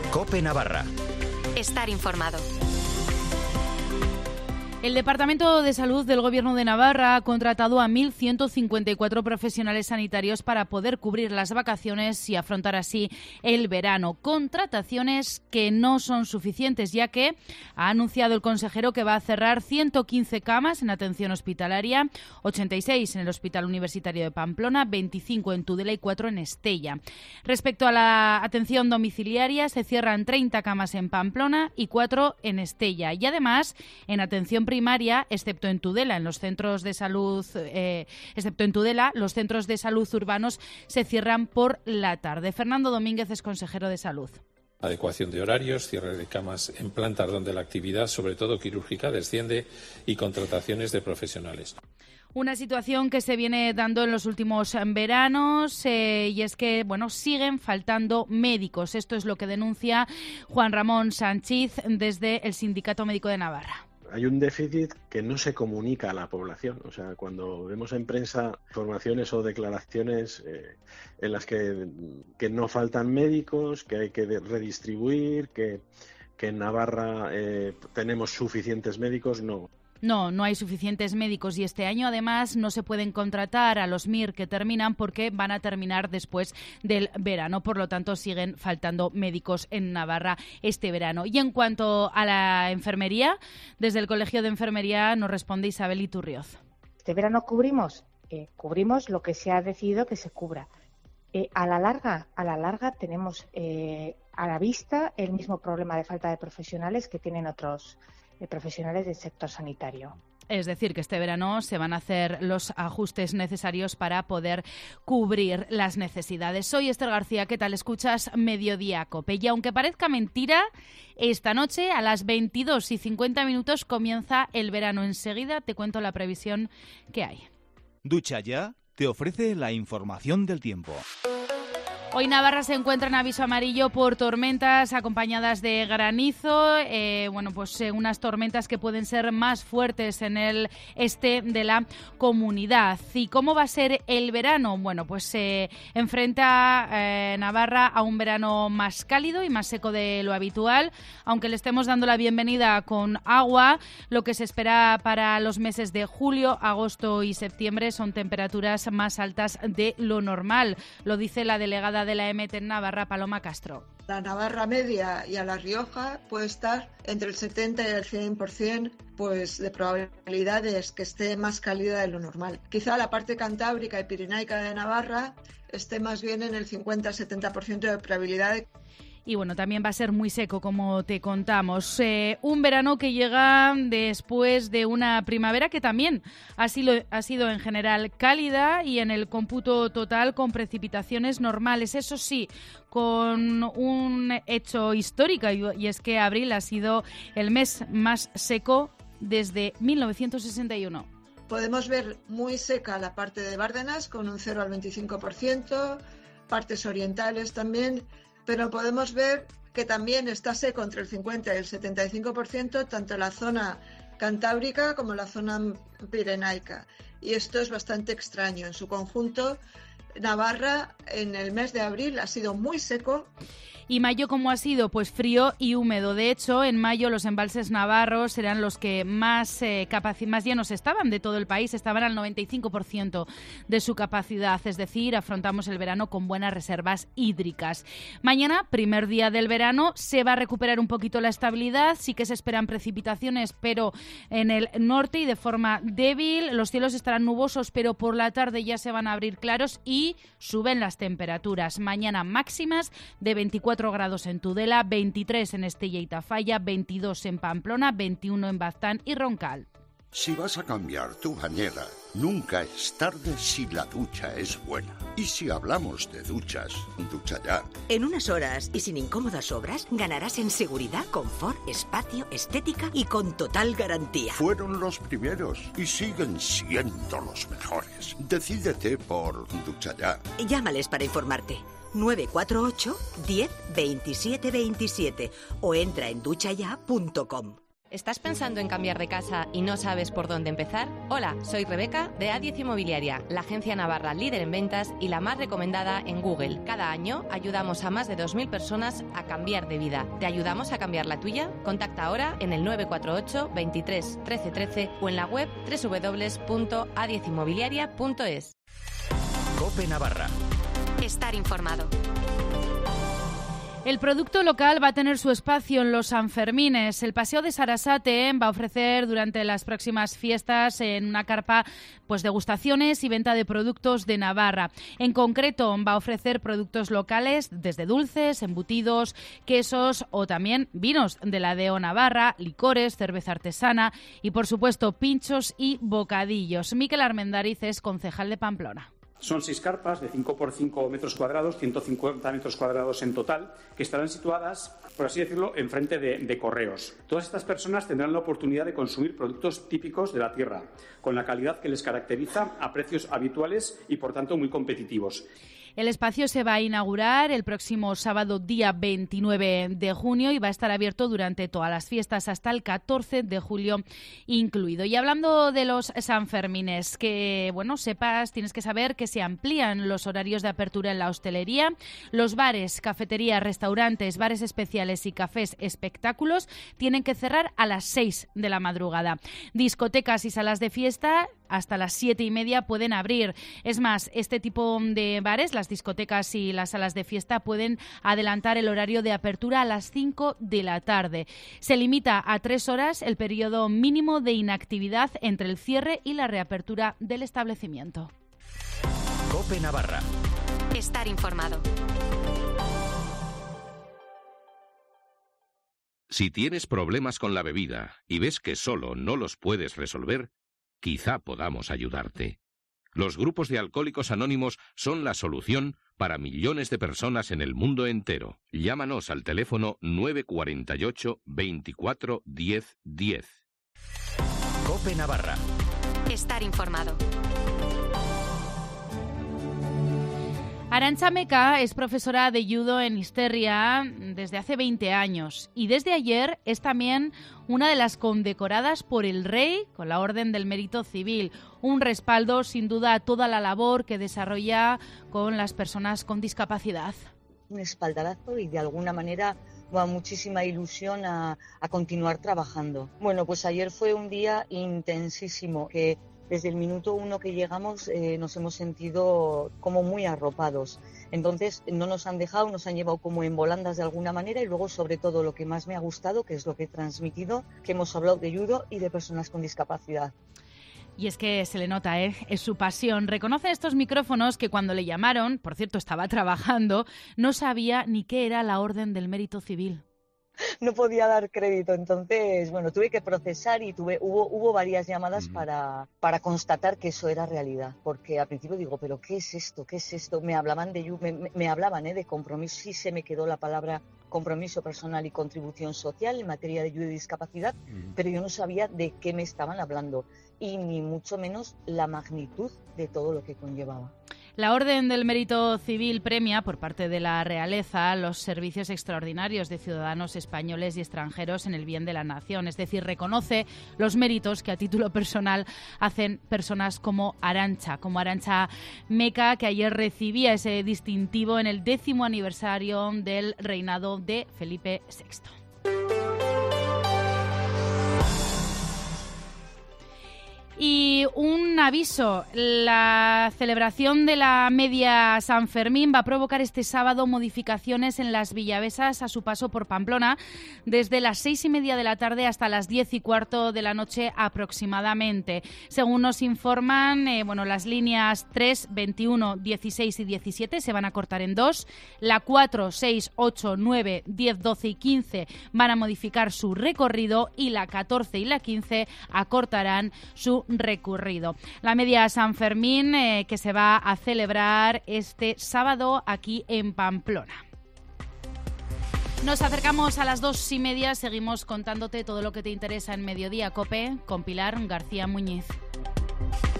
COPE Navarra. Estar informado. El Departamento de Salud del Gobierno de Navarra ha contratado a 1.154 profesionales sanitarios para poder cubrir las vacaciones y afrontar así el verano. Contrataciones que no son suficientes, ya que ha anunciado el consejero que va a cerrar 115 camas en atención hospitalaria, 86 en el Hospital Universitario de Pamplona, 25 en Tudela y 4 en Estella. Respecto a la atención domiciliaria, se cierran 30 camas en Pamplona y 4 en Estella. Y además, en atención primaria, excepto en Tudela, los centros de salud urbanos se cierran por la tarde. Fernando Domínguez es consejero de Salud. Adecuación de horarios, cierre de camas en plantas donde la actividad, sobre todo quirúrgica, desciende y contrataciones de profesionales. Una situación que se viene dando en los últimos veranos y es que, siguen faltando médicos. Esto es lo que denuncia Juan Ramón Sánchez desde el Sindicato Médico de Navarra. Hay un déficit que no se comunica a la población. O sea, cuando vemos en prensa informaciones o declaraciones en las que no faltan médicos, que hay que redistribuir, que en Navarra tenemos suficientes médicos, no. No hay suficientes médicos y este año además no se pueden contratar a los MIR que terminan porque van a terminar después del verano. Por lo tanto, siguen faltando médicos en Navarra este verano. Y en cuanto a la enfermería, desde el Colegio de Enfermería nos responde Isabel Iturrioz. Este verano cubrimos lo que se ha decidido que se cubra. A la larga tenemos a la vista el mismo problema de falta de profesionales que tienen otros profesionales del sector sanitario. Es decir, que este verano se van a hacer los ajustes necesarios para poder cubrir las necesidades. Soy Esther García, ¿qué tal? Escuchas Mediodía COPE. Y aunque parezca mentira, esta noche a las 22:50 comienza el verano. Enseguida te cuento la previsión que hay. Ducha Ya te ofrece la información del tiempo. Hoy Navarra se encuentra en aviso amarillo por tormentas acompañadas de granizo, unas tormentas que pueden ser más fuertes en el este de la comunidad. ¿Y cómo va a ser el verano? Se enfrenta Navarra a un verano más cálido y más seco de lo habitual, aunque le estemos dando la bienvenida con agua. Lo que se espera para los meses de julio, agosto y septiembre son temperaturas más altas de lo normal, lo dice la delegada de la EMET en Navarra, Paloma Castro. La Navarra media y a La Rioja puede estar entre el 70 y el 100% de probabilidades que esté más cálida de lo normal. Quizá la parte cantábrica y pirenaica de Navarra esté más bien en el 50-70% de probabilidad. Y también va a ser muy seco, como te contamos. Un verano que llega después de una primavera que también ha sido en general cálida y en el cómputo total con precipitaciones normales. Eso sí, con un hecho histórico, y es que abril ha sido el mes más seco desde 1961. Podemos ver muy seca la parte de Bárdenas con un 0 al 25%, partes orientales también, pero podemos ver que también está seco entre el 50 y el 75%, tanto la zona cantábrica como la zona pirenaica. Y esto es bastante extraño. En su conjunto, Navarra en el mes de abril ha sido muy seco. ¿Y mayo cómo ha sido? Pues frío y húmedo. De hecho, en mayo los embalses navarros eran los que más llenos estaban de todo el país. Estaban al 95% de su capacidad. Es decir, afrontamos el verano con buenas reservas hídricas. Mañana, primer día del verano, se va a recuperar un poquito la estabilidad. Sí que se esperan precipitaciones, pero en el norte y de forma débil. Los cielos estarán nubosos, pero por la tarde ya se van a abrir claros y suben las temperaturas. Mañana máximas de 24 grados en Tudela, 23 en Estella y Tafalla, 22 en Pamplona, 21 en Baztán y Roncal. Si vas a cambiar tu bañera, nunca es tarde si la ducha es buena. Y si hablamos de duchas, Ducha Ya. En unas horas y sin incómodas obras, ganarás en seguridad, confort, espacio, estética y con total garantía. Fueron los primeros y siguen siendo los mejores. Decídete por Ducha Ya. Llámales para informarte. 948 10 27 27 o entra en duchaya.com. ¿Estás pensando en cambiar de casa y no sabes por dónde empezar? Hola, soy Rebeca de A10 Inmobiliaria, la agencia navarra líder en ventas y la más recomendada en Google. Cada año ayudamos a más de 2.000 personas a cambiar de vida. ¿Te ayudamos a cambiar la tuya? Contacta ahora en el 948 23 13 13 o en la web www.a10inmobiliaria.es. COPE Navarra. Estar informado. El producto local va a tener su espacio en los Sanfermines. El Paseo de Sarasate va a ofrecer durante las próximas fiestas en una carpa degustaciones y venta de productos de Navarra. En concreto, va a ofrecer productos locales desde dulces, embutidos, quesos o también vinos de la DO Navarra, licores, cerveza artesana y, por supuesto, pinchos y bocadillos. Miquel Armendariz es concejal de Pamplona. Son 6 carpas de 5 por 5 metros cuadrados, 150 metros cuadrados en total, que estarán situadas, por así decirlo, enfrente de correos. Todas estas personas tendrán la oportunidad de consumir productos típicos de la tierra, con la calidad que les caracteriza, a precios habituales y, por tanto, muy competitivos. El espacio se va a inaugurar el próximo sábado, día 29 de junio, y va a estar abierto durante todas las fiestas hasta el 14 de julio incluido. Y hablando de los Sanfermines, que, tienes que saber que se amplían los horarios de apertura en la hostelería. Los bares, cafeterías, restaurantes, bares especiales y cafés espectáculos tienen que cerrar a las 6 de la madrugada. Discotecas y salas de fiesta hasta las 7:30 pueden abrir. Es más, este tipo de bares, las discotecas y las salas de fiesta, pueden adelantar el horario de apertura a las 5 de la tarde. Se limita a 3 horas el periodo mínimo de inactividad entre el cierre y la reapertura del establecimiento. COPE Navarra. Estar informado. Si tienes problemas con la bebida y ves que solo no los puedes resolver, quizá podamos ayudarte. Los grupos de alcohólicos anónimos son la solución para millones de personas en el mundo entero. Llámanos al teléfono 948 24 10 10. COPE Navarra. Estar informado. Arantxa Meca es profesora de judo en Isterria desde hace 20 años y desde ayer es también una de las condecoradas por el Rey con la Orden del Mérito Civil. Un respaldo, sin duda, a toda la labor que desarrolla con las personas con discapacidad. Un espaldarazo y de alguna manera muchísima ilusión a continuar trabajando. Bueno, pues ayer fue un día intensísimo que desde el minuto 1 que llegamos nos hemos sentido como muy arropados. Entonces no nos han dejado, nos han llevado como en volandas de alguna manera y luego sobre todo lo que más me ha gustado, que es lo que he transmitido, que hemos hablado de judo y de personas con discapacidad. Y es que se le nota, es su pasión. Reconoce estos micrófonos que cuando le llamaron, por cierto estaba trabajando, no sabía ni qué era la Orden del Mérito Civil. No podía dar crédito, entonces, tuve que procesar y hubo varias llamadas para constatar que eso era realidad, porque al principio digo, pero ¿qué es esto? ¿Qué es esto? Me hablaban de compromiso, sí se me quedó la palabra compromiso personal y contribución social en materia de ayuda y discapacidad, pero yo no sabía de qué me estaban hablando y ni mucho menos la magnitud de todo lo que conllevaba. La Orden del Mérito Civil premia, por parte de la realeza, los servicios extraordinarios de ciudadanos españoles y extranjeros en el bien de la nación. Es decir, reconoce los méritos que a título personal hacen personas como Arantxa Meca, que ayer recibía ese distintivo en el 10º aniversario del reinado de Felipe VI. Y un aviso, la celebración de la Media San Fermín va a provocar este sábado modificaciones en las Villavesas a su paso por Pamplona, desde las 6:30 de la tarde hasta las 10:15 de la noche aproximadamente. Según nos informan, las líneas 3, 21, 16 y 17 se van a cortar en 2, la 4, 6, 8, 9, 10, 12 y 15 van a modificar su recorrido y la 14 y la 15 acortarán su recorrido. La Media San Fermín que se va a celebrar este sábado aquí en Pamplona. Nos acercamos a las 2:30, seguimos contándote todo lo que te interesa en Mediodía COPE con Pilar García Muñiz.